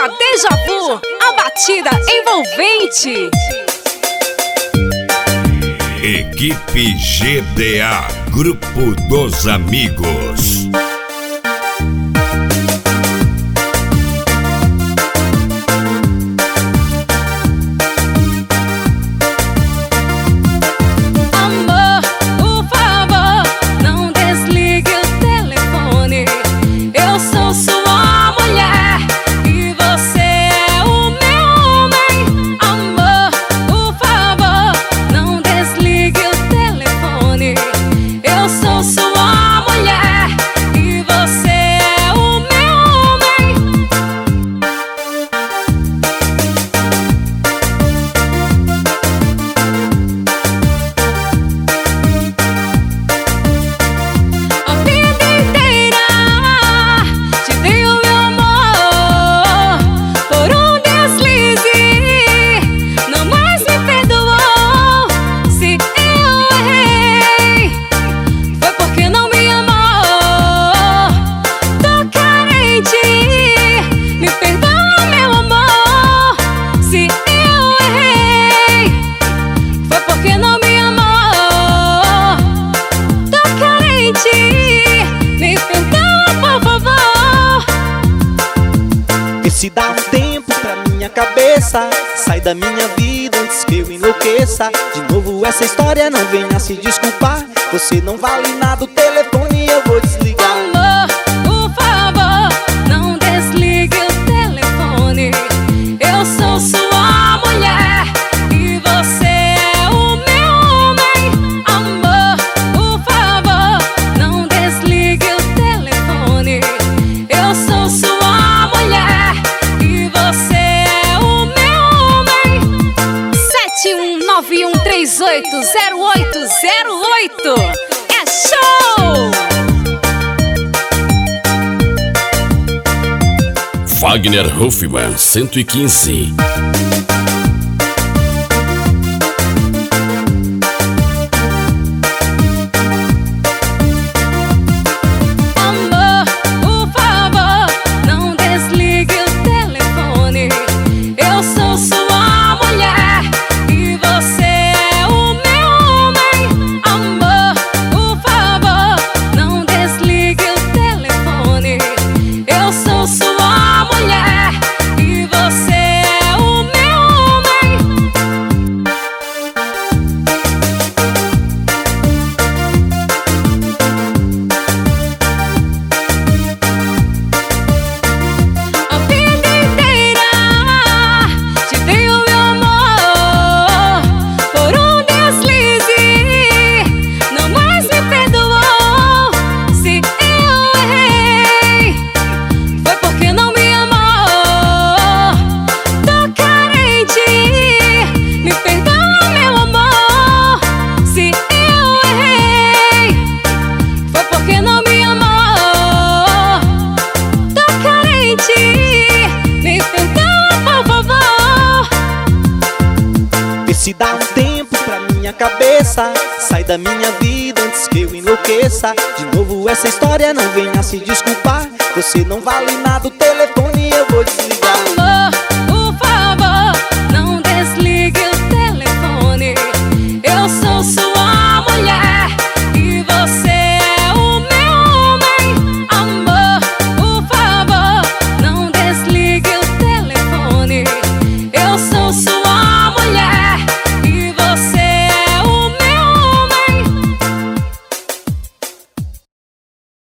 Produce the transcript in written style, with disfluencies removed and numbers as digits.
Banda Deja Vu, a batida envolvente. Equipe GDA, Grupo dos Amigos. Se dá um tempo pra minha cabeça, sai da minha vida antes que eu enlouqueça. De novo essa história, não venha se desculpar. Você não vale nada, o telefone eu vou desligar. Amor, por favor, não desligue o telefone. Eu sou sua mulher e você é o meu homem. Amor, por favor, não desligue o telefone. Eu sou sua mulher e você é o meu homem. 7191380808. É show! Wagner Hoffman 115. Amor, por favor, não desligue o telefone. Eu sou sua mulher e você é o meu homem. Amor, por favor, não desligue o telefone. Eu sou sua mulher e você é o meu homem. A vida inteira te dei o meu amor. Por um deslize, não mais me perdoou. Se eu errei, foi porque não me amou. Tô carente, me perdoa, meu amor. Se eu errei, foi porque não me amou. Tô carente, me perdoa, por favor. Vê se dá um tempo pra minha cabeça, sai da minha vida antes que eu enlouqueça. De novo essa história, não venha se desculpar. Você não vale nada, o telefone